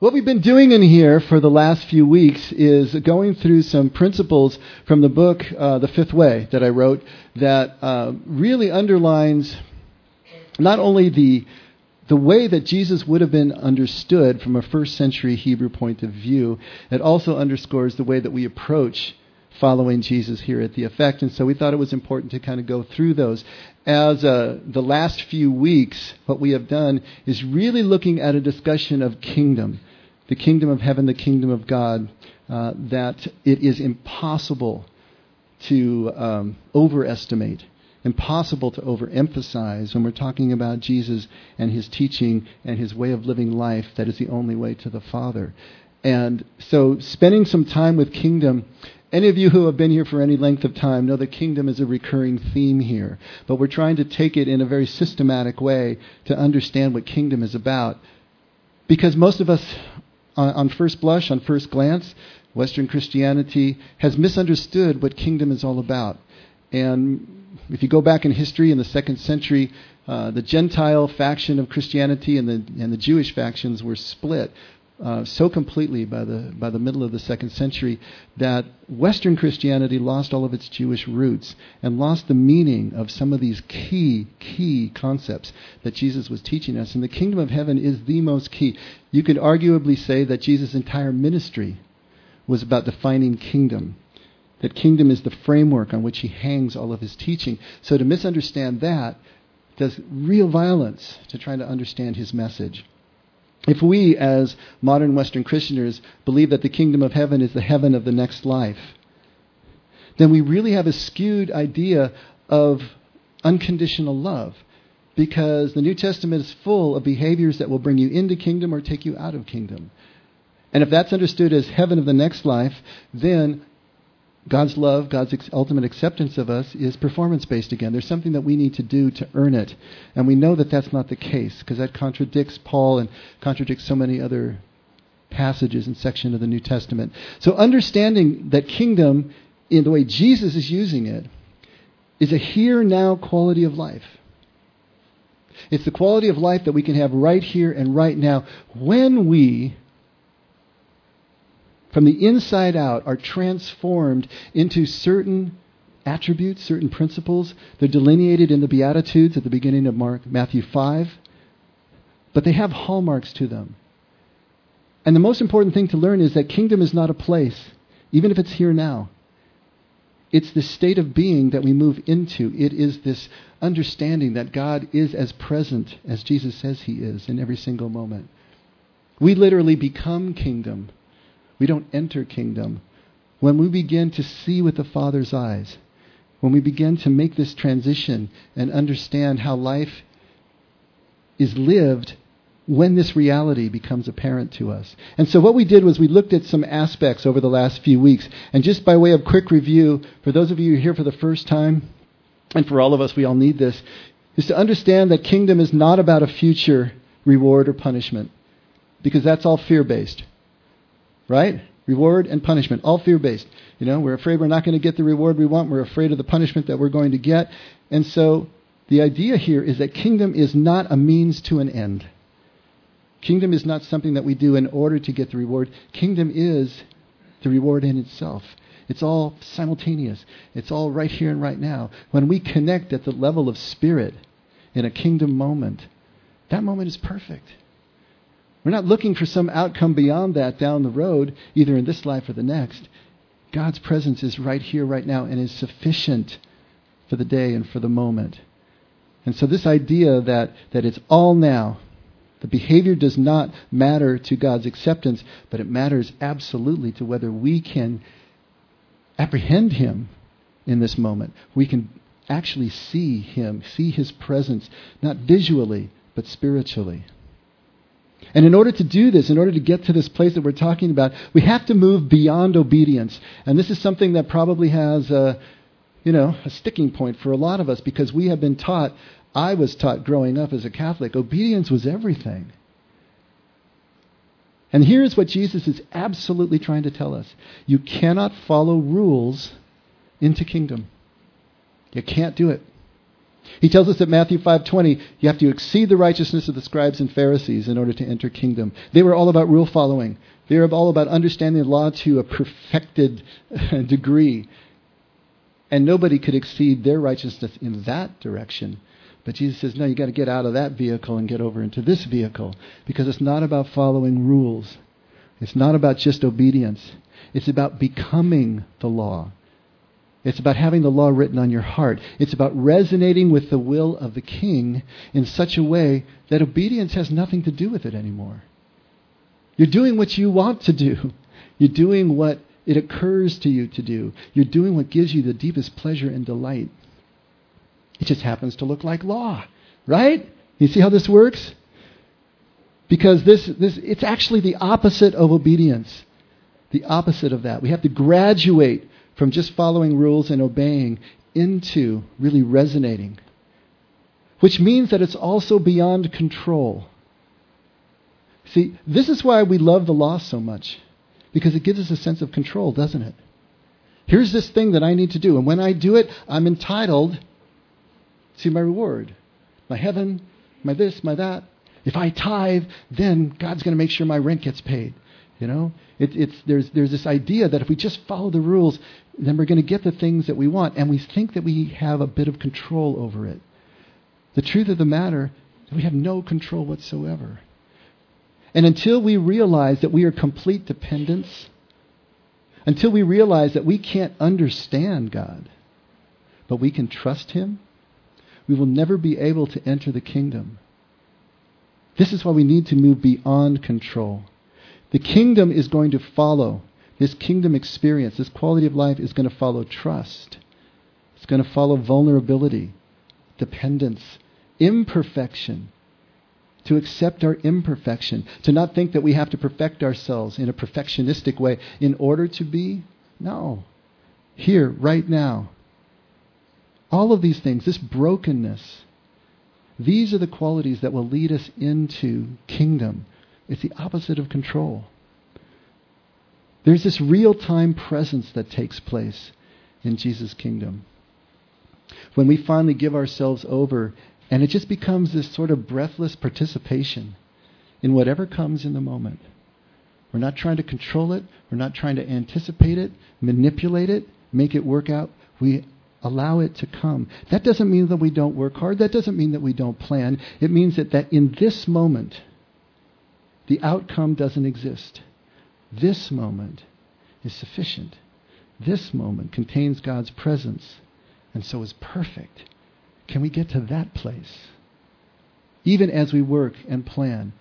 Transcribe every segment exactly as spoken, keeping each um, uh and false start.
What we've been doing in here for the last few weeks is going through some principles from the book, uh, The Fifth Way, that I wrote, that uh, really underlines not only the the way that Jesus would have been understood from a first century Hebrew point of view, it also underscores the way that we approach following Jesus here at The Effect. And so we thought it was important to kind of go through those. As uh, the last few weeks, what we have done is really looking at a discussion of kingdom. The kingdom of heaven, the kingdom of God, uh, that it is impossible to um, overestimate, impossible to overemphasize when we're talking about Jesus and his teaching and his way of living life that is the only way to the Father. And so spending some time with kingdom, any of you who have been here for any length of time know that kingdom is a recurring theme here. But we're trying to take it in a very systematic way to understand what kingdom is about. Because most of us, on, on first blush, on first glance, Western Christianity has misunderstood what kingdom is all about. And if you go back in history, in the second century, uh, the Gentile faction of Christianity and the and the Jewish factions were split uh, so completely by the by the middle of the second century that Western Christianity lost all of its Jewish roots and lost the meaning of some of these key, key concepts that Jesus was teaching us. And the kingdom of heaven is the most key. You could arguably say that Jesus' entire ministry was about defining kingdom. That kingdom is the framework on which he hangs all of his teaching. So to misunderstand that does real violence to trying to understand his message. If we, as modern Western Christians, believe that the kingdom of heaven is the heaven of the next life, then we really have a skewed idea of unconditional love, because the New Testament is full of behaviors that will bring you into kingdom or take you out of kingdom. And if that's understood as heaven of the next life, then God's love, God's ex- ultimate acceptance of us is performance-based again. There's something that we need to do to earn it. And we know that that's not the case, because that contradicts Paul and contradicts so many other passages and sections of the New Testament. So understanding that kingdom, in the way Jesus is using it, is a here-now quality of life. It's the quality of life that we can have right here and right now when we, from the inside out, are transformed into certain attributes, certain principles. They're delineated in the Beatitudes at the beginning of Mark, Matthew five. But they have hallmarks to them. And the most important thing to learn is that kingdom is not a place, even if it's here now. It's the state of being that we move into. It is this understanding that God is as present as Jesus says he is in every single moment. We literally become kingdom. We don't enter kingdom. When we begin to see with the Father's eyes, when we begin to make this transition and understand how life is lived when this reality becomes apparent to us. And so what we did was we looked at some aspects over the last few weeks. And just by way of quick review, for those of you who are here for the first time, and for all of us, we all need this, is to understand that kingdom is not about a future reward or punishment, because that's all fear-based. Right? Reward and punishment, all fear-based. You know, we're afraid we're not going to get the reward we want. We're afraid of the punishment that we're going to get. And so the idea here is that kingdom is not a means to an end. Kingdom is not something that we do in order to get the reward. Kingdom is the reward in itself. It's all simultaneous. It's all right here and right now. When we connect at the level of spirit in a kingdom moment, that moment is perfect. We're not looking for some outcome beyond that down the road, either in this life or the next. God's presence is right here, right now, and is sufficient for the day and for the moment. And so this idea that, that it's all now, the behavior does not matter to God's acceptance, but it matters absolutely to whether we can apprehend him in this moment. We can actually see him, see his presence, not visually, but spiritually. And in order to do this, in order to get to this place that we're talking about, we have to move beyond obedience. And this is something that probably has a, you know, a sticking point for a lot of us, because we have been taught, I was taught growing up as a Catholic, obedience was everything. And here's what Jesus is absolutely trying to tell us. You cannot follow rules into kingdom. You can't do it. He tells us at Matthew five twenty, you have to exceed the righteousness of the scribes and Pharisees in order to enter kingdom. They were all about rule following. They were all about understanding the law to a perfected degree. And nobody could exceed their righteousness in that direction. But Jesus says, no, you got to get out of that vehicle and get over into this vehicle. Because it's not about following rules. It's not about just obedience. It's about becoming the law. It's about having the law written on your heart. It's about resonating with the will of the King in such a way that obedience has nothing to do with it anymore. You're doing what you want to do. You're doing what it occurs to you to do. You're doing what gives you the deepest pleasure and delight. It just happens to look like law, right? You see how this works? Because this, this, it's actually the opposite of obedience. The opposite of that. We have to graduate from just following rules and obeying into really resonating. Which means that it's also beyond control. See, this is why we love the law so much. Because it gives us a sense of control, doesn't it? Here's this thing that I need to do. And when I do it, I'm entitled to my reward. My heaven, my this, my that. If I tithe, then God's going to make sure my rent gets paid. You know, it, it's there's there's this idea that if we just follow the rules, then we're going to get the things that we want. And we think that we have a bit of control over it. The truth of the matter is we have no control whatsoever. And until we realize that we are complete dependents, until we realize that we can't understand God, but we can trust Him, we will never be able to enter the kingdom. This is why we need to move beyond control. The kingdom is going to follow, this kingdom experience, this quality of life is going to follow trust. It's going to follow vulnerability, dependence, imperfection. To accept our imperfection. To not think that we have to perfect ourselves in a perfectionistic way in order to be. No. Here, right now. All of these things, this brokenness, these are the qualities that will lead us into kingdom. It's the opposite of control. There's this real-time presence that takes place in Jesus' kingdom. When we finally give ourselves over, and it just becomes this sort of breathless participation in whatever comes in the moment. We're not trying to control it. We're not trying to anticipate it, manipulate it, make it work out. We allow it to come. That doesn't mean that we don't work hard. That doesn't mean that we don't plan. It means that, that in this moment, the outcome doesn't exist. This moment is sufficient. This moment contains God's presence and so is perfect. Can we get to that place? Even as we work and plan.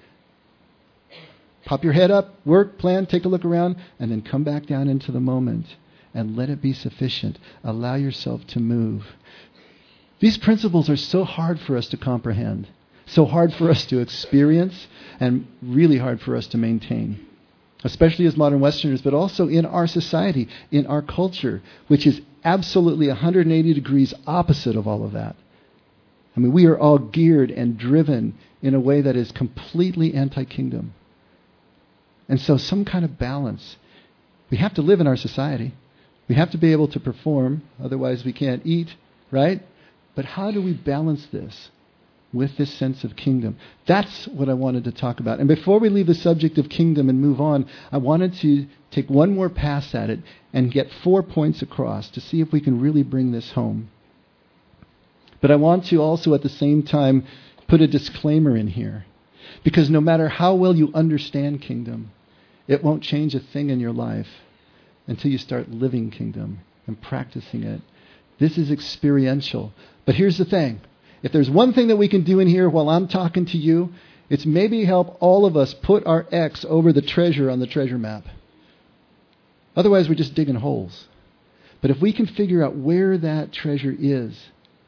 Pop your head up, work, plan, take a look around, and then come back down into the moment and let it be sufficient. Allow yourself to move. These principles are so hard for us to comprehend, so hard for us to experience, and really hard for us to maintain. Especially as modern Westerners, but also in our society, in our culture, which is absolutely one hundred eighty degrees opposite of all of that. I mean, we are all geared and driven in a way that is completely anti-kingdom. And so some kind of balance. We have to live in our society. We have to be able to perform, otherwise we can't eat, right? But how do we balance this with this sense of kingdom? That's what I wanted to talk about. And before we leave the subject of kingdom and move on, I wanted to take one more pass at it and get four points across to see if we can really bring this home. But I want to also at the same time put a disclaimer in here. Because no matter how well you understand kingdom, it won't change a thing in your life until you start living kingdom and practicing it. This is experiential. But here's the thing. If there's one thing that we can do in here while I'm talking to you, it's maybe help all of us put our X over the treasure on the treasure map. Otherwise, we're just digging holes. But if we can figure out where that treasure is,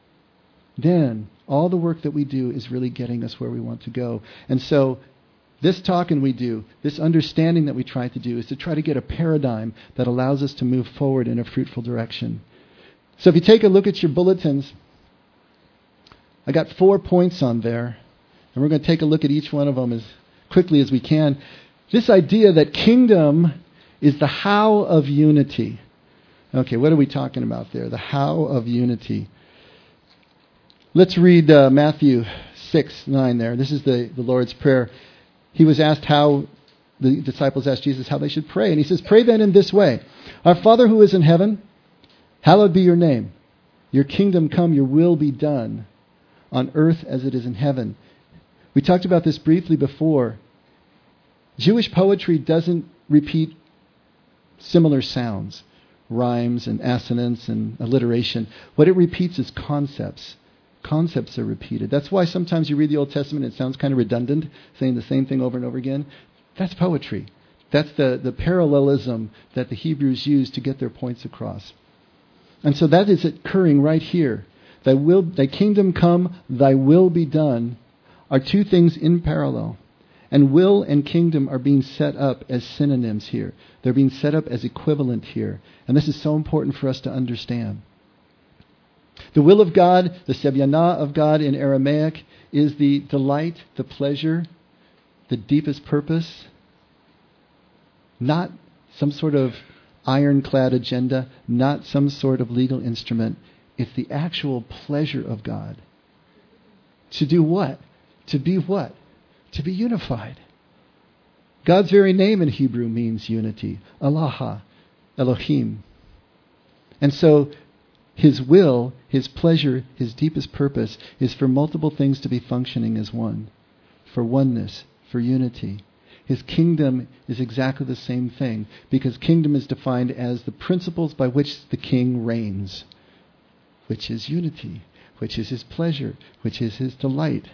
then all the work that we do is really getting us where we want to go. And so this talking we do, this understanding that we try to do, is to try to get a paradigm that allows us to move forward in a fruitful direction. So if you take a look at your bulletins, I got four points on there, and we're going to take a look at each one of them as quickly as we can. This idea that kingdom is the how of unity. Okay, what are we talking about there? The how of unity. Let's read uh, Matthew six, nine there. This is the, the Lord's Prayer. He was asked how, the disciples asked Jesus how they should pray. And he says, pray then in this way. Our Father who is in heaven, hallowed be your name. Your kingdom come, your will be done on earth as it is in heaven. We talked about this briefly before. Jewish poetry doesn't repeat similar sounds, rhymes and assonance and alliteration. What it repeats is concepts. Concepts are repeated. That's why sometimes you read the Old Testament, it sounds kind of redundant, saying the same thing over and over again. That's poetry. That's the, the parallelism that the Hebrews used to get their points across. And so that is occurring right here. Thy will, thy kingdom come, thy will be done, are two things in parallel. And will and kingdom are being set up as synonyms here. They're being set up as equivalent here. And this is so important for us to understand. The will of God, the sevyana of God in Aramaic, is the delight, the pleasure, the deepest purpose. Not some sort of ironclad agenda, not some sort of legal instrument. It's the actual pleasure of God. To do what? To be what? To be unified. God's very name in Hebrew means unity. Allah, Elohim. And so His will, His pleasure, His deepest purpose is for multiple things to be functioning as one. For oneness, for unity. His kingdom is exactly the same thing, because kingdom is defined as the principles by which the king reigns, which is unity, which is His pleasure, which is His delight.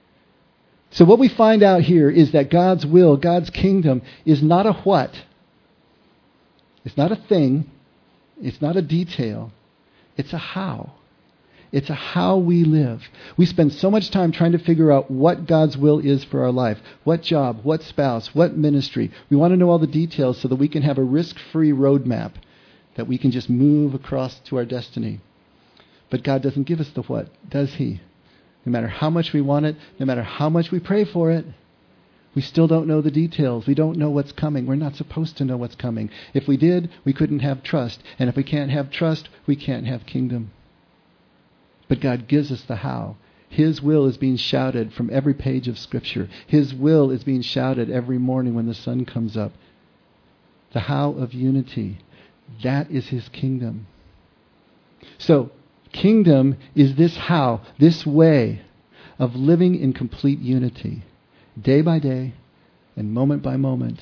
So what we find out here is that God's will, God's kingdom, is not a what. It's not a thing. It's not a detail. It's a how. It's a how we live. We spend so much time trying to figure out what God's will is for our life. What job, what spouse, what ministry. We want to know all the details so that we can have a risk-free roadmap that we can just move across to our destiny. But God doesn't give us the what, does He? No matter how much we want it, no matter how much we pray for it, we still don't know the details. We don't know what's coming. We're not supposed to know what's coming. If we did, we couldn't have trust. And if we can't have trust, we can't have kingdom. But God gives us the how. His will is being shouted from every page of Scripture. His will is being shouted every morning when the sun comes up. The how of unity. That is His kingdom. So, kingdom is this how, this way of living in complete unity. Day by day and moment by moment.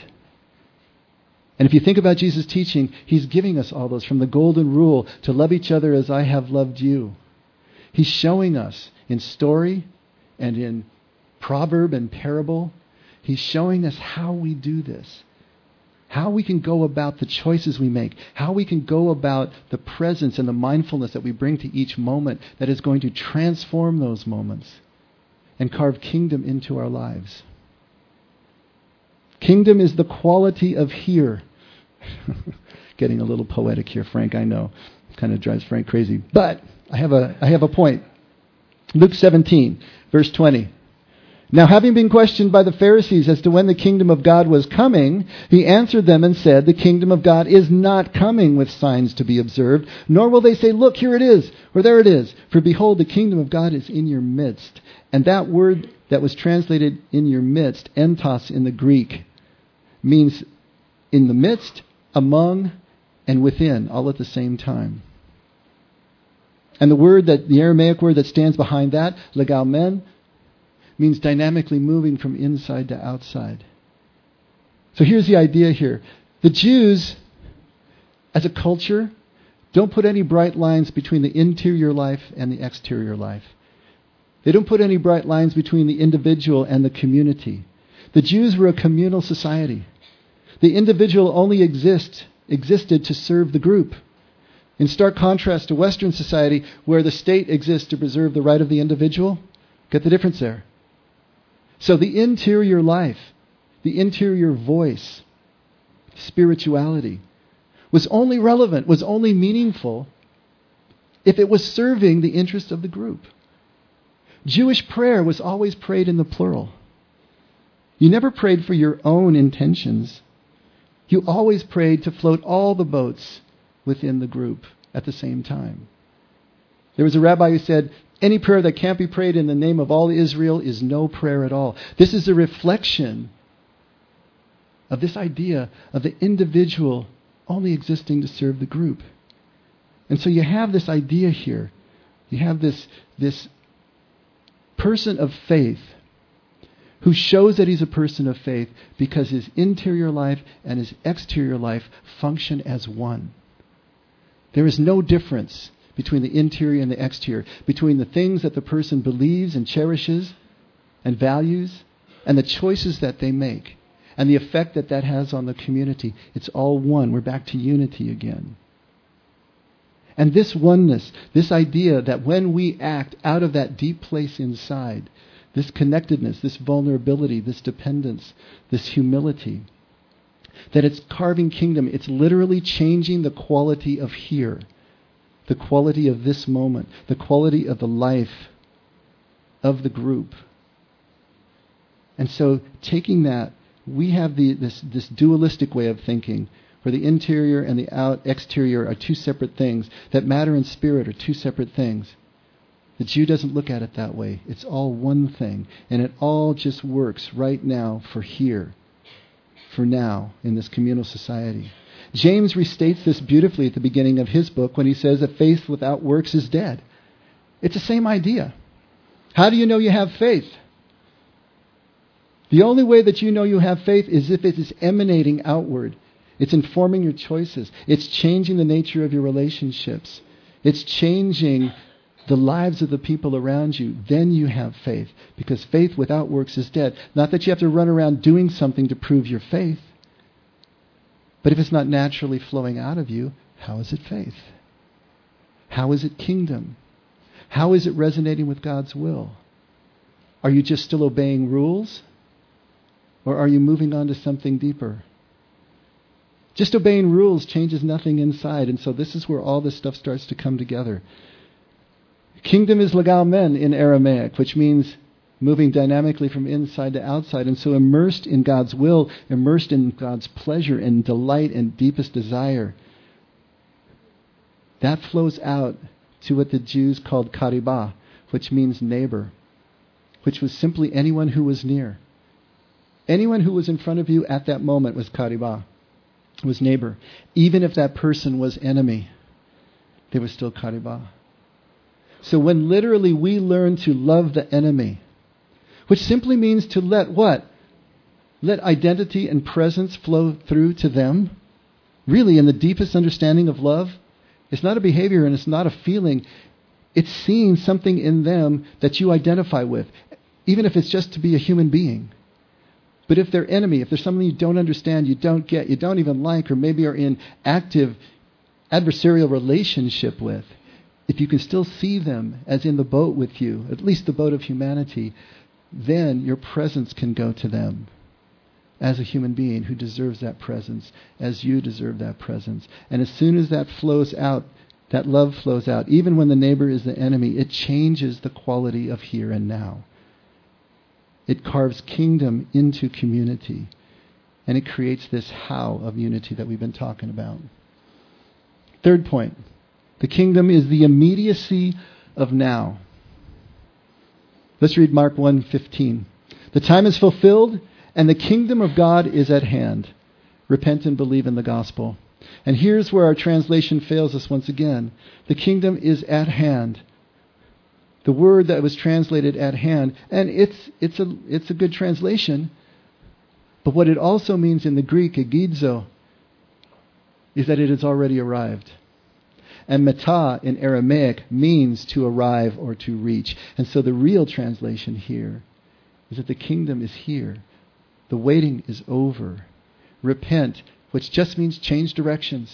And if you think about Jesus' teaching, He's giving us all those, from the golden rule to love each other as I have loved you. He's showing us in story and in proverb and parable, He's showing us how we do this. How we can go about the choices we make. How we can go about the presence and the mindfulness that we bring to each moment that is going to transform those moments and carve kingdom into our lives. Kingdom is the quality of here. Getting a little poetic here, Frank, I know. Kind of drives Frank crazy. But I have a I have a point. Luke seventeen, verse twenty. Now, having been questioned by the Pharisees as to when the kingdom of God was coming, He answered them and said, the kingdom of God is not coming with signs to be observed, nor will they say, look, here it is, or there it is. For behold, the kingdom of God is in your midst. And that word that was translated in your midst, entos in the Greek, means in the midst, among, and within, all at the same time. And the word that, the Aramaic word that stands behind that, legalmen, means dynamically moving from inside to outside. So here's the idea here. The Jews, as a culture, don't put any bright lines between the interior life and the exterior life. They don't put any bright lines between the individual and the community. The Jews were a communal society. The individual only exist, existed to serve the group. In stark contrast to Western society, where the state exists to preserve the right of the individual. Get the difference there? So the interior life, the interior voice, spirituality, was only relevant, was only meaningful if it was serving the interest of the group. Jewish prayer was always prayed in the plural. You never prayed for your own intentions. You always prayed to float all the boats within the group at the same time. There was a rabbi who said, Any prayer that can't be prayed in the name of all Israel is no prayer at all. This is a reflection of this idea of the individual only existing to serve the group. And so you have this idea here. You have this, this person of faith who shows that he's a person of faith because his interior life and his exterior life function as one. There is no difference between the interior and the exterior, between the things that the person believes and cherishes and values and the choices that they make and the effect that that has on the community. It's all one. We're back to unity again. And this oneness, this idea that when we act out of that deep place inside, this connectedness, this vulnerability, this dependence, this humility, that it's carving kingdom. It's literally changing the quality of here, the quality of this moment, the quality of the life of the group. And so taking that, we have the, this, this dualistic way of thinking, where the interior and the out, exterior are two separate things, that matter and spirit are two separate things. The Jew doesn't look at it that way. It's all one thing, and it all just works right now for here, for now, in this communal society. James restates this beautifully at the beginning of his book when he says that faith without works is dead. It's the same idea. How do you know you have faith? The only way that you know you have faith is if it is emanating outward. It's informing your choices. It's changing the nature of your relationships. It's changing the lives of the people around you. Then you have faith. Because faith without works is dead. Not that you have to run around doing something to prove your faith. But if it's not naturally flowing out of you, how is it faith? How is it kingdom? How is it resonating with God's will? Are you just still obeying rules? Or are you moving on to something deeper? Just obeying rules changes nothing inside. And so this is where all this stuff starts to come together. Kingdom is legalmen in Aramaic, which means moving dynamically from inside to outside. And so immersed in God's will, immersed in God's pleasure and delight and deepest desire. That flows out to what the Jews called karibah, which means neighbor, which was simply anyone who was near. Anyone who was in front of you at that moment was karibah, was neighbor. Even if that person was enemy, they were still karibah. So when literally we learn to love the enemy, which simply means to let what? Let identity and presence flow through to them. Really, in the deepest understanding of love, it's not a behavior and it's not a feeling. It's seeing something in them that you identify with, even if it's just to be a human being. But if they're enemy, if there's something you don't understand, you don't get, you don't even like, or maybe are in active adversarial relationship with, if you can still see them as in the boat with you, at least the boat of humanity, then your presence can go to them as a human being who deserves that presence, as you deserve that presence. And as soon as that flows out, that love flows out, even when the neighbor is the enemy, it changes the quality of here and now. It carves kingdom into community. And it creates this how of unity that we've been talking about. Third point. The kingdom is the immediacy of now. Let's read Mark one fifteen. The time is fulfilled and the kingdom of God is at hand. Repent and believe in the gospel. And here's where our translation fails us once again. The kingdom is at hand. The word that was translated at hand, and it's it's a it's a good translation, but what it also means in the Greek, egidzo, is that it has already arrived. And meta in Aramaic means to arrive or to reach. And so the real translation here is that the kingdom is here. The waiting is over. Repent, which just means change directions.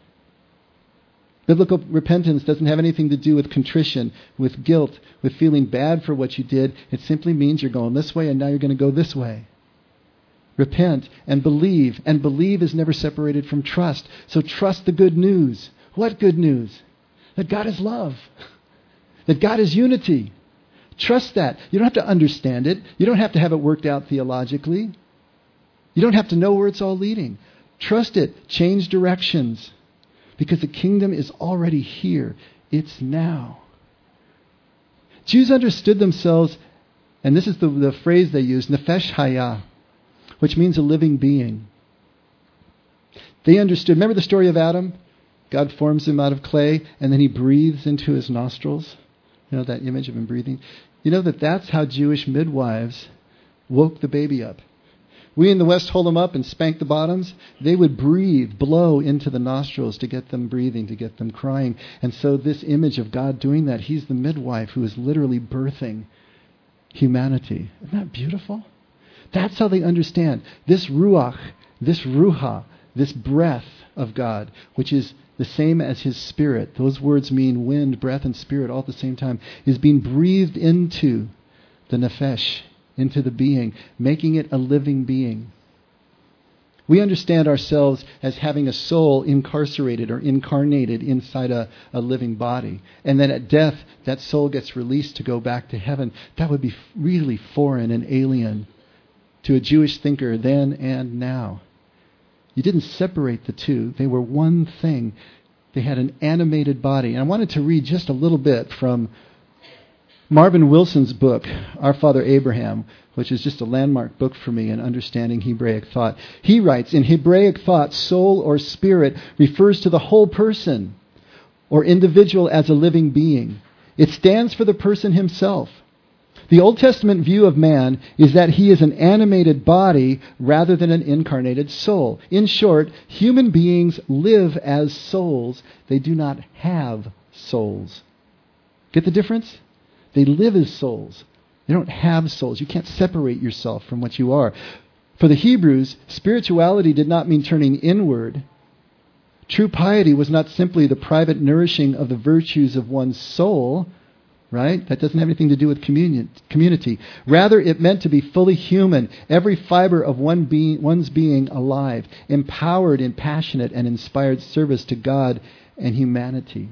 Biblical repentance doesn't have anything to do with contrition, with guilt, with feeling bad for what you did. It simply means you're going this way and now you're going to go this way. Repent and believe. And believe is never separated from trust. So trust the good news. What good news? That God is love. That God is unity. Trust that. You don't have to understand it. You don't have to have it worked out theologically. You don't have to know where it's all leading. Trust it. Change directions. Because the kingdom is already here. It's now. Jews understood themselves, and this is the, the phrase they use, nefesh hayah, which means a living being. They understood, remember the story of Adam? God forms him out of clay, and then he breathes into his nostrils. You know, that image of him breathing. You know that that's how Jewish midwives woke the baby up. We in the West hold them up and spank the bottoms. They would breathe, blow into the nostrils to get them breathing, to get them crying. And so this image of God doing that, he's the midwife who is literally birthing humanity. Isn't that beautiful? That's how they understand. This ruach, this ruha, this breath of God, which is the same as his spirit. Those words mean wind, breath, and spirit all at the same time, is being breathed into the nefesh, into the being, making it a living being. We understand ourselves as having a soul incarcerated or incarnated inside a, a living body. And then at death, that soul gets released to go back to heaven. That would be really foreign and alien to a Jewish thinker then and now. You didn't separate the two. They were one thing. They had an animated body. And I wanted to read just a little bit from Marvin Wilson's book, Our Father Abraham, which is just a landmark book for me in understanding Hebraic thought. He writes, in Hebraic thought, soul or spirit refers to the whole person or individual as a living being. It stands for the person himself. The Old Testament view of man is that he is an animated body rather than an incarnated soul. In short, human beings live as souls. They do not have souls. Get the difference? They live as souls. They don't have souls. You can't separate yourself from what you are. For the Hebrews, spirituality did not mean turning inward. True piety was not simply the private nourishing of the virtues of one's soul, right? That doesn't have anything to do with communion, community. Rather, it meant to be fully human, every fiber of one being, one's being alive, empowered in passionate and inspired service to God and humanity.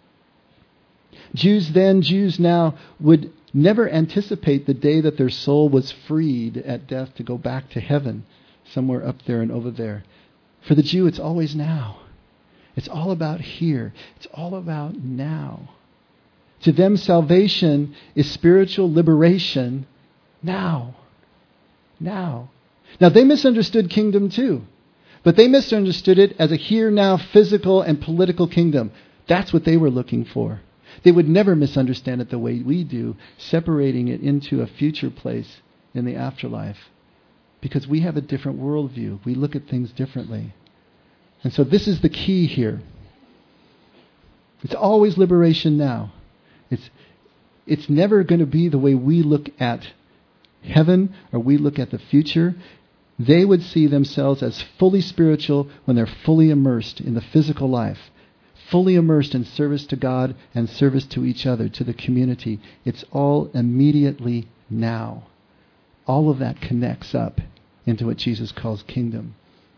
Jews then, Jews now, would never anticipate the day that their soul was freed at death to go back to heaven, somewhere up there and over there. For the Jew, it's always now. It's all about here. It's all about now. To them, salvation is spiritual liberation now. Now. Now, they misunderstood kingdom too. But they misunderstood it as a here-now physical and political kingdom. That's what they were looking for. They would never misunderstand it the way we do, separating it into a future place in the afterlife. Because we have a different worldview. We look at things differently. And so this is the key here. It's always liberation now. It's, it's never going to be the way we look at heaven or we look at the future. They would see themselves as fully spiritual when they're fully immersed in the physical life. Fully immersed in service to God and service to each other, to the community. It's all immediately now. All of that connects up into what Jesus calls kingdom.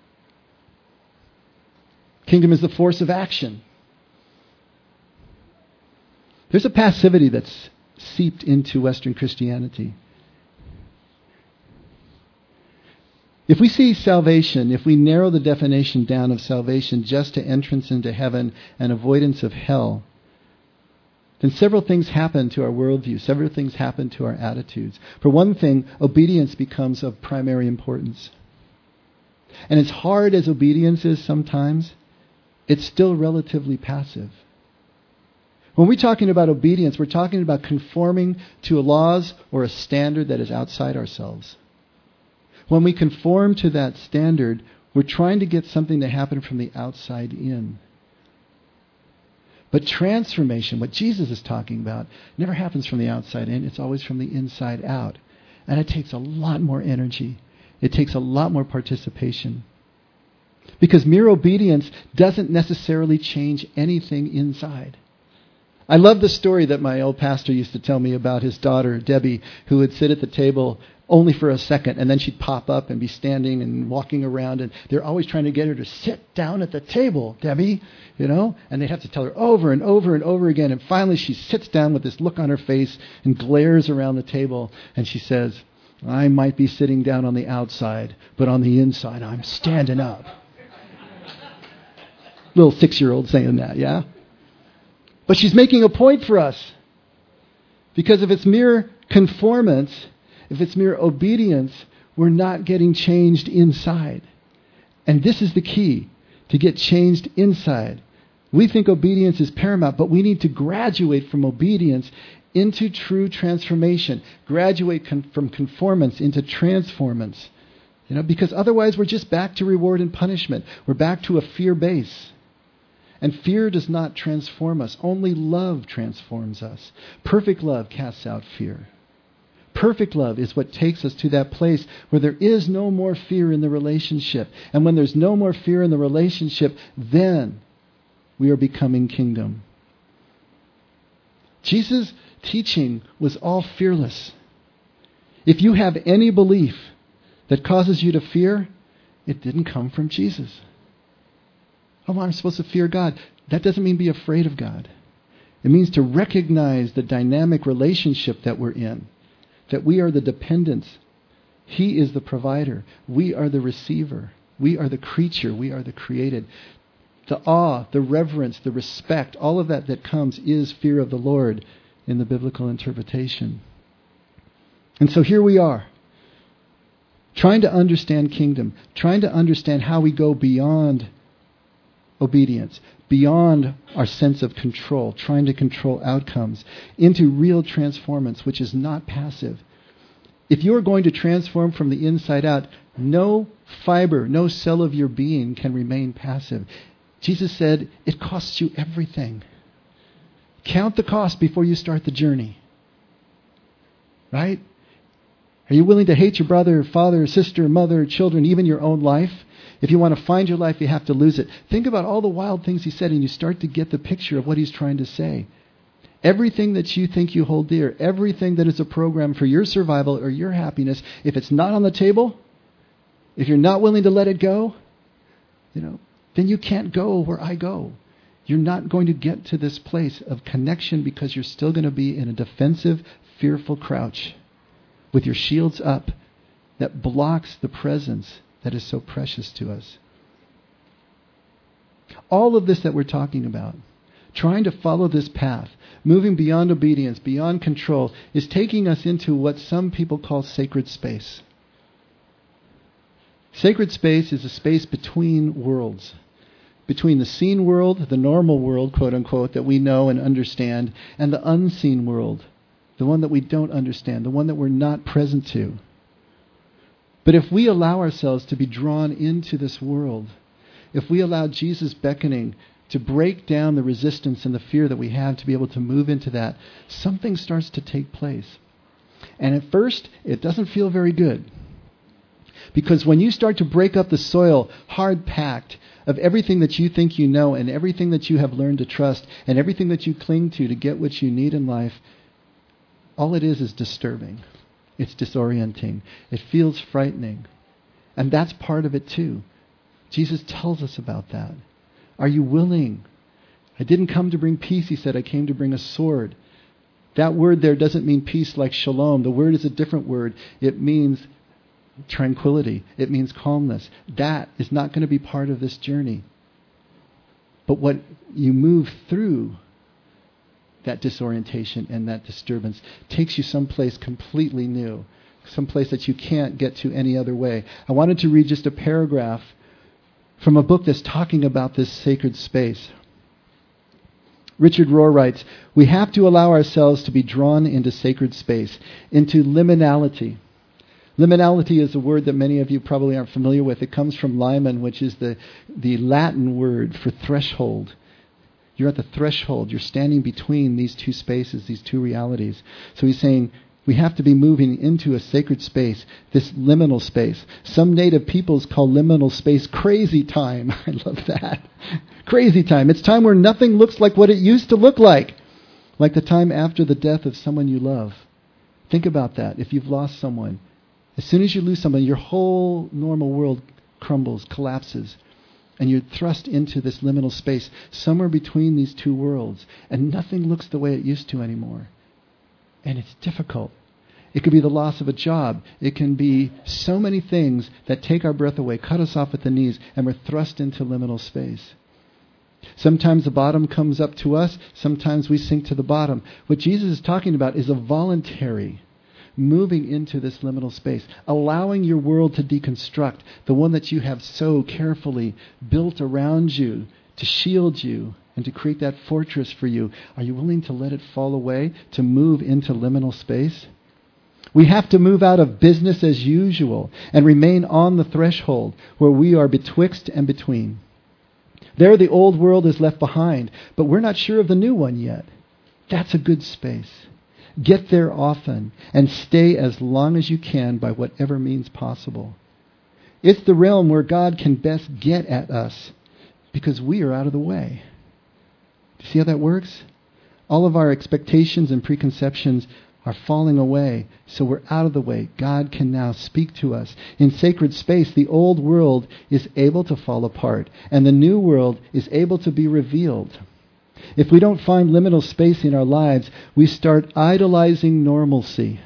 Kingdom is the force of action. There's a passivity that's seeped into Western Christianity. If we see salvation, if we narrow the definition down of salvation just to entrance into heaven and avoidance of hell, then several things happen to our worldview. Several things happen to our attitudes. For one thing, obedience becomes of primary importance. And as hard as obedience is sometimes, it's still relatively passive. When we're talking about obedience, we're talking about conforming to a laws or a standard that is outside ourselves. When we conform to that standard, we're trying to get something to happen from the outside in. But transformation, what Jesus is talking about, never happens from the outside in. It's always from the inside out. And it takes a lot more energy. It takes a lot more participation. Because mere obedience doesn't necessarily change anything inside. I love the story that my old pastor used to tell me about his daughter, Debbie, who would sit at the table only for a second, and then she'd pop up and be standing and walking around, and they're always trying to get her to sit down at the table, Debbie, you know, and they have to tell her over and over and over again, and finally she sits down with this look on her face and glares around the table, and she says, I might be sitting down on the outside, but on the inside I'm standing up. Little six-year-old saying that, yeah? But she's making a point for us. Because if it's mere conformance, if it's mere obedience, we're not getting changed inside. And this is the key, to get changed inside. We think obedience is paramount, but we need to graduate from obedience into true transformation. Graduate con- from conformance into transformance. You know, because otherwise we're just back to reward and punishment. We're back to a fear base. And fear does not transform us. Only love transforms us. Perfect love casts out fear. Perfect love is what takes us to that place where there is no more fear in the relationship. And when there's no more fear in the relationship, then we are becoming kingdom. Jesus' teaching was all fearless. If you have any belief that causes you to fear, it didn't come from Jesus. Oh, I'm supposed to fear God. That doesn't mean be afraid of God. It means to recognize the dynamic relationship that we're in. That we are the dependents. He is the provider. We are the receiver. We are the creature. We are the created. The awe, the reverence, the respect, all of that that comes is fear of the Lord in the biblical interpretation. And so here we are, trying to understand kingdom, trying to understand how we go beyond obedience, beyond our sense of control, trying to control outcomes, into real transformance, which is not passive. If you are going to transform from the inside out, no fiber, no cell of your being can remain passive. Jesus said, it costs you everything. Count the cost before you start the journey. Right? Are you willing to hate your brother, father, sister, mother, children, even your own life? If you want to find your life, you have to lose it. Think about all the wild things he said, and you start to get the picture of what he's trying to say. Everything that you think you hold dear, everything that is a program for your survival or your happiness, if it's not on the table, if you're not willing to let it go, you know, then you can't go where I go. You're not going to get to this place of connection because you're still going to be in a defensive, fearful crouch with your shields up that blocks the presence that is so precious to us. All of this that we're talking about, trying to follow this path, moving beyond obedience, beyond control, is taking us into what some people call sacred space. Sacred space is a space between worlds. Between the seen world, the normal world, quote unquote, that we know and understand, and the unseen world, the one that we don't understand, the one that we're not present to. But if we allow ourselves to be drawn into this world, if we allow Jesus beckoning to break down the resistance and the fear that we have to be able to move into that, something starts to take place. And at first, it doesn't feel very good. Because when you start to break up the soil, hard-packed, of everything that you think you know and everything that you have learned to trust and everything that you cling to to get what you need in life, all it is is disturbing. It's disorienting. It feels frightening. And that's part of it too. Jesus tells us about that. Are you willing? I didn't come to bring peace, he said. I came to bring a sword. That word there doesn't mean peace like shalom. The word is a different word. It means tranquility. It means calmness. That is not going to be part of this journey. But what you move through that disorientation and that disturbance takes you someplace completely new, someplace that you can't get to any other way. I wanted to read just a paragraph from a book that's talking about this sacred space. Richard Rohr writes, "We have to allow ourselves to be drawn into sacred space, into liminality." Liminality is a word that many of you probably aren't familiar with. It comes from limen, which is the, the Latin word for threshold. You're at the threshold. You're standing between these two spaces, these two realities. So he's saying we have to be moving into a sacred space, this liminal space. Some native peoples call liminal space crazy time. I love that. Crazy time. It's time where nothing looks like what it used to look like. Like the time after the death of someone you love. Think about that. If you've lost someone, as soon as you lose somebody, your whole normal world crumbles, collapses. And you're thrust into this liminal space, somewhere between these two worlds. And nothing looks the way it used to anymore. And it's difficult. It could be the loss of a job. It can be so many things that take our breath away, cut us off at the knees, and we're thrust into liminal space. Sometimes the bottom comes up to us. Sometimes we sink to the bottom. What Jesus is talking about is a voluntary moving into this liminal space, allowing your world to deconstruct, the one that you have so carefully built around you to shield you and to create that fortress for you. Are you willing to let it fall away, to move into liminal space? We have to move out of business as usual and remain on the threshold where we are betwixt and between. There the old world is left behind, but we're not sure of the new one yet. That's a good space. Get there often and stay as long as you can by whatever means possible. It's the realm where God can best get at us because we are out of the way. Do you see how that works? All of our expectations and preconceptions are falling away, so we're out of the way. God can now speak to us. In sacred space, the old world is able to fall apart, and the new world is able to be revealed. If we don't find liminal space in our lives, we start idolizing normalcy.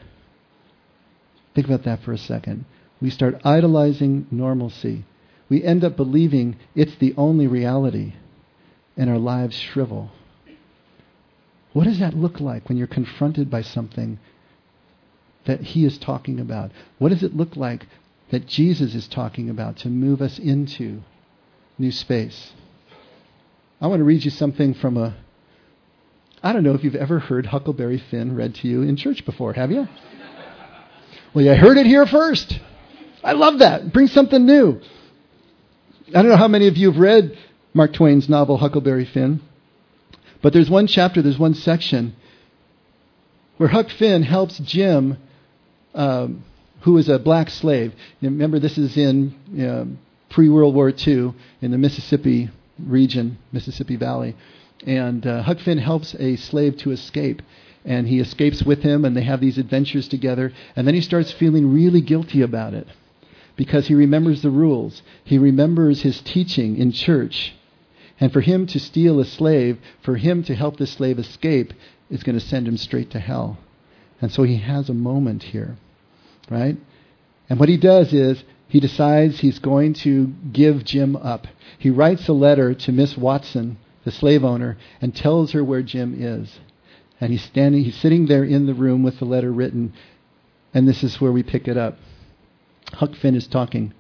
Think about that for a second. We start idolizing normalcy. We end up believing it's the only reality, and our lives shrivel. What does that look like when you're confronted by something that He is talking about? What does it look like that Jesus is talking about to move us into new space? I want to read you something from a... I don't know if you've ever heard Huckleberry Finn read to you in church before, have you? Well, you heard it here first. I love that. Bring something new. I don't know how many of you have read Mark Twain's novel Huckleberry Finn. But there's one chapter, there's one section where Huck Finn helps Jim, um, who is a black slave. You remember, this is in uh, pre-World War Two in the Mississippi region, Mississippi Valley. And uh, Huck Finn helps a slave to escape. And he escapes with him, and they have these adventures together. And then he starts feeling really guilty about it because he remembers the rules. He remembers his teaching in church. And for him to steal a slave, for him to help the slave escape, is going to send him straight to hell. And so he has a moment here, right? And what he does is he decides he's going to give Jim up. He writes a letter to Miss Watson, the slave owner, and tells her where Jim is. And he's standing, he's sitting there in the room with the letter written. And this is where we pick it up. Huck Finn is talking.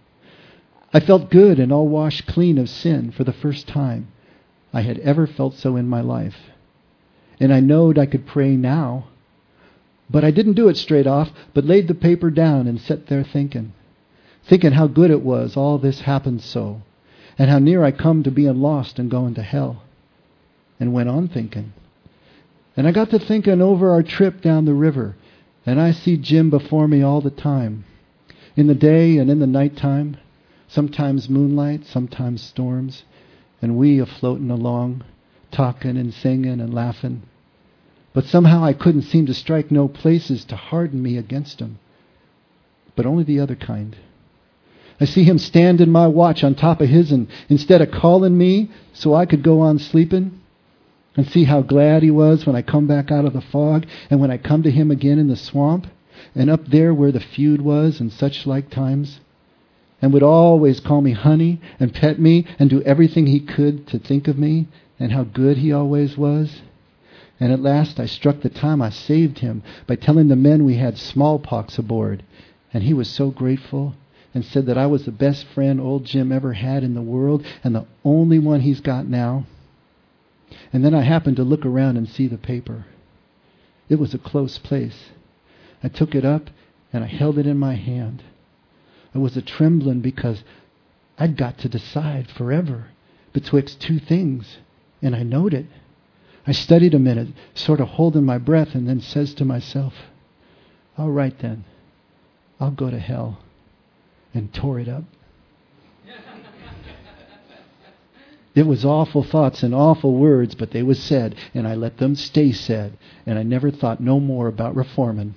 I felt good and all washed clean of sin for the first time I had ever felt so in my life. And I knowed I could pray now. But I didn't do it straight off, but laid the paper down and sat there thinking. Thinking how good it was all this happened so. And how near I come to being lost and going to hell. And went on thinking. And I got to thinking over our trip down the river. And I see Jim before me all the time. In the day and in the nighttime. Sometimes moonlight, sometimes storms, and we a-floating along, talking and singing and laughing. But somehow I couldn't seem to strike no places to harden me against him, but only the other kind. I see him stand in my watch on top of his, and instead of calling me so I could go on sleeping, and see how glad he was when I come back out of the fog, and when I come to him again in the swamp, and up there where the feud was and such like times. And would always call me honey and pet me and do everything he could to think of me and how good he always was. And at last I struck the time I saved him by telling the men we had smallpox aboard. And he was so grateful and said that I was the best friend old Jim ever had in the world and the only one he's got now. And then I happened to look around and see the paper. It was a close place. I took it up and I held it in my hand. I was a-trembling because I'd got to decide forever betwixt two things, and I knowed it. I studied a minute, sort of holding my breath, and then says to myself, all right then, I'll go to hell, and tore it up. It was awful thoughts and awful words, but they was said, and I let them stay said, and I never thought no more about reforming.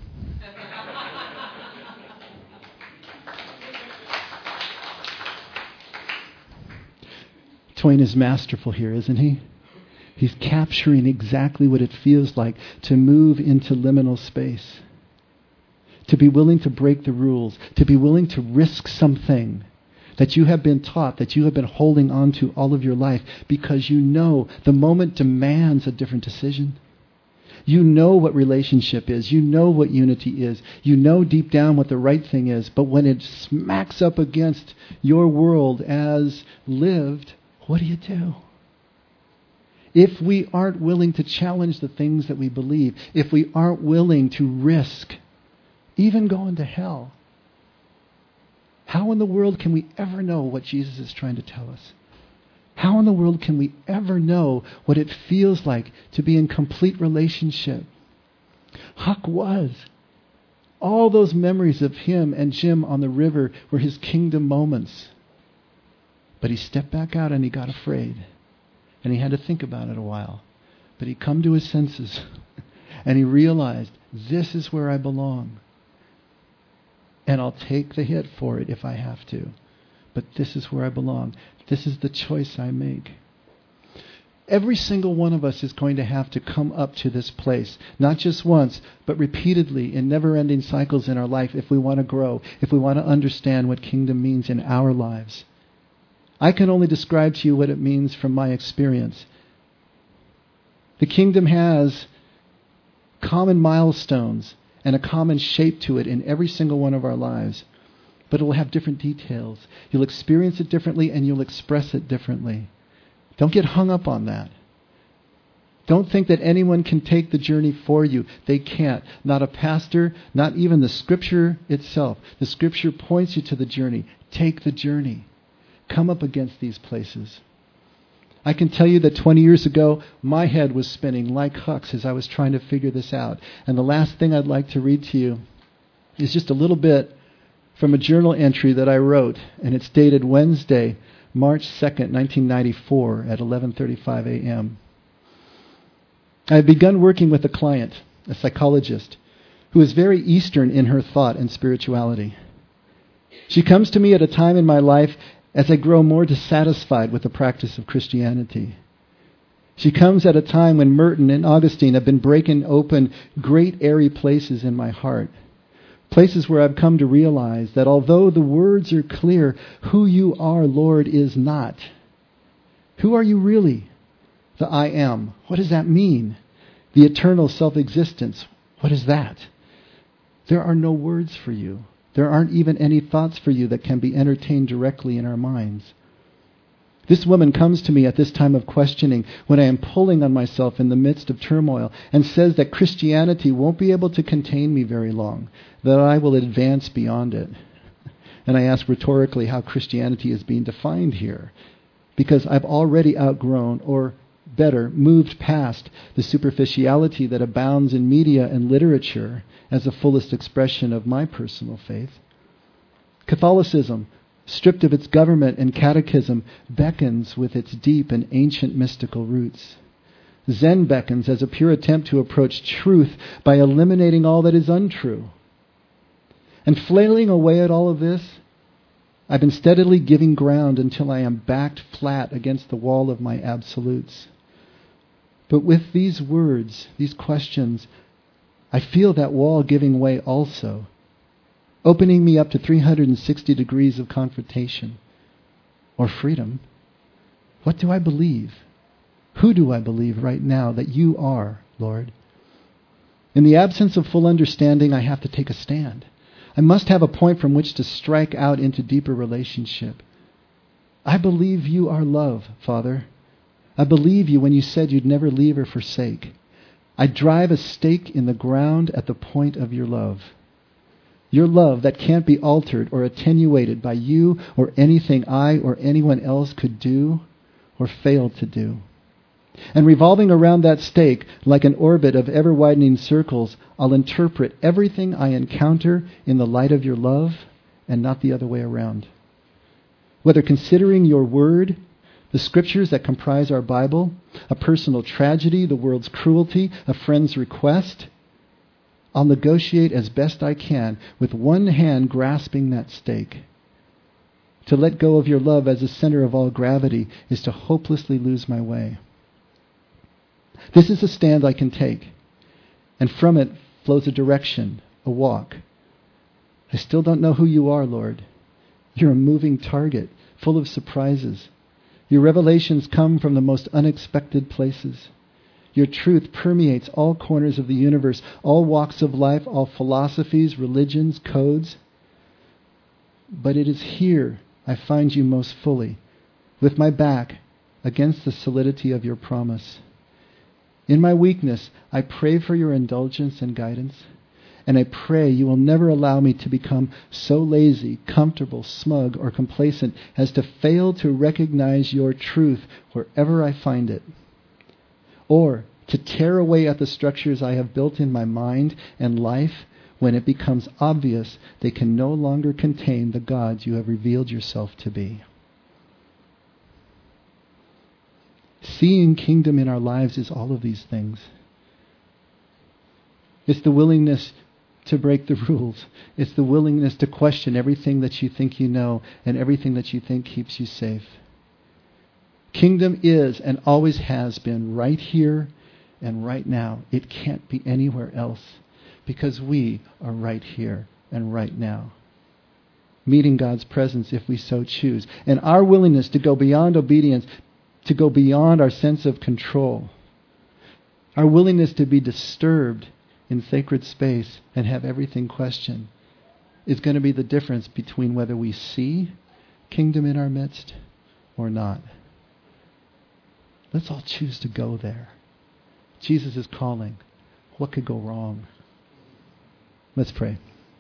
Twain is masterful here, isn't he? He's capturing exactly what it feels like to move into liminal space. To be willing to break the rules. To be willing to risk something that you have been taught, that you have been holding on to all of your life, because you know the moment demands a different decision. You know what relationship is. You know what unity is. You know deep down what the right thing is. But when it smacks up against your world as lived, what do you do? If we aren't willing to challenge the things that we believe, if we aren't willing to risk even going to hell, how in the world can we ever know what Jesus is trying to tell us? How in the world can we ever know what it feels like to be in complete relationship? Huck was. All those memories of him and Jim on the river were his kingdom moments. But he stepped back out and he got afraid. And he had to think about it a while. But he come to his senses. And he realized, this is where I belong. And I'll take the hit for it if I have to. But this is where I belong. This is the choice I make. Every single one of us is going to have to come up to this place, not just once, but repeatedly in never-ending cycles in our life if we want to grow, if we want to understand what kingdom means in our lives. I can only describe to you what it means from my experience. The kingdom has common milestones and a common shape to it in every single one of our lives. But it will have different details. You'll experience it differently and you'll express it differently. Don't get hung up on that. Don't think that anyone can take the journey for you. They can't. Not a pastor, not even the Scripture itself. The Scripture points you to the journey. Take the journey. Come up against these places. I can tell you that twenty years ago, my head was spinning like Huck's as I was trying to figure this out. And the last thing I'd like to read to you is just a little bit from a journal entry that I wrote, and it's dated Wednesday, March second, nineteen ninety-four at eleven thirty-five a.m. I had begun working with a client, a psychologist, who is very Eastern in her thought and spirituality. She comes to me at a time in my life as I grow more dissatisfied with the practice of Christianity. She comes at a time when Merton and Augustine have been breaking open great airy places in my heart. Places where I've come to realize that although the words are clear, who you are, Lord, is not. Who are you really? The I am. What does that mean? The eternal self-existence. What is that? There are no words for you. There aren't even any thoughts for you that can be entertained directly in our minds. This woman comes to me at this time of questioning when I am pulling on myself in the midst of turmoil and says that Christianity won't be able to contain me very long, that I will advance beyond it. And I ask rhetorically how Christianity is being defined here, because I've already outgrown, or better, moved past the superficiality that abounds in media and literature as the fullest expression of my personal faith. Catholicism, stripped of its government and catechism, beckons with its deep and ancient mystical roots. Zen beckons as a pure attempt to approach truth by eliminating all that is untrue. And flailing away at all of this, I've been steadily giving ground until I am backed flat against the wall of my absolutes. But with these words, these questions, I feel that wall giving way also, opening me up to three hundred sixty degrees of confrontation or freedom. What do I believe? Who do I believe right now that you are, Lord? In the absence of full understanding, I have to take a stand. I must have a point from which to strike out into deeper relationship. I believe you are love, Father. I believe you when you said you'd never leave or forsake. I drive a stake in the ground at the point of your love. Your love that can't be altered or attenuated by you or anything I or anyone else could do or fail to do. And revolving around that stake like an orbit of ever-widening circles, I'll interpret everything I encounter in the light of your love and not the other way around. Whether considering your word, the scriptures that comprise our Bible, a personal tragedy, the world's cruelty, a friend's request, I'll negotiate as best I can with one hand grasping that stake. To let go of your love as the center of all gravity is to hopelessly lose my way. This is a stand I can take, and from it flows a direction, a walk. I still don't know who you are, Lord, You're a moving target, full of surprises. Your revelations come from the most unexpected places. Your truth permeates all corners of the universe, all walks of life, all philosophies, religions, codes. But it is here I find you most fully, with my back against the solidity of your promise. In my weakness, I pray for your indulgence and guidance, and I pray you will never allow me to become so lazy, comfortable, smug, or complacent as to fail to recognize your truth wherever I find it, or to tear away at the structures I have built in my mind and life when it becomes obvious they can no longer contain the God you have revealed yourself to be. Seeing kingdom in our lives is all of these things. It's the willingness to break the rules. It's the willingness to question everything that you think you know and everything that you think keeps you safe. Kingdom is and always has been right here and right now. It can't be anywhere else because we are right here and right now, meeting God's presence if we so choose. And our willingness to go beyond obedience, to go beyond our sense of control, our willingness to be disturbed in sacred space and have everything questioned, is going to be the difference between whether we see kingdom in our midst or not. Let's all choose to go there. Jesus is calling. What could go wrong? Let's pray.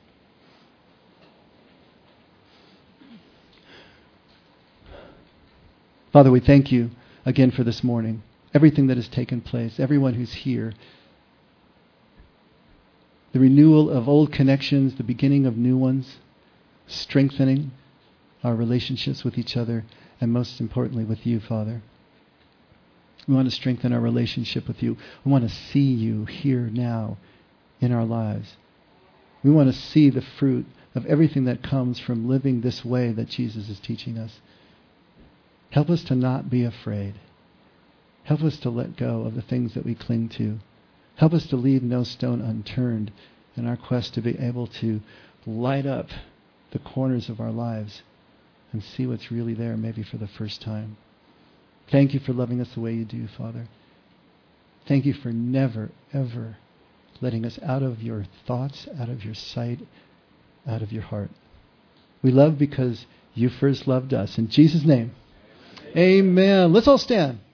Father, we thank you again for this morning. Everything that has taken place, everyone who's here, the renewal of old connections, the beginning of new ones, strengthening our relationships with each other, and most importantly with you, Father. We want to strengthen our relationship with you. We want to see you here now in our lives. We want to see the fruit of everything that comes from living this way that Jesus is teaching us. Help us to not be afraid. Help us to let go of the things that we cling to. Help us to leave no stone unturned in our quest to be able to light up the corners of our lives and see what's really there, maybe for the first time. Thank you for loving us the way you do, Father. Thank you for never, ever letting us out of your thoughts, out of your sight, out of your heart. We love because you first loved us. In Jesus' name, amen. Let's all stand.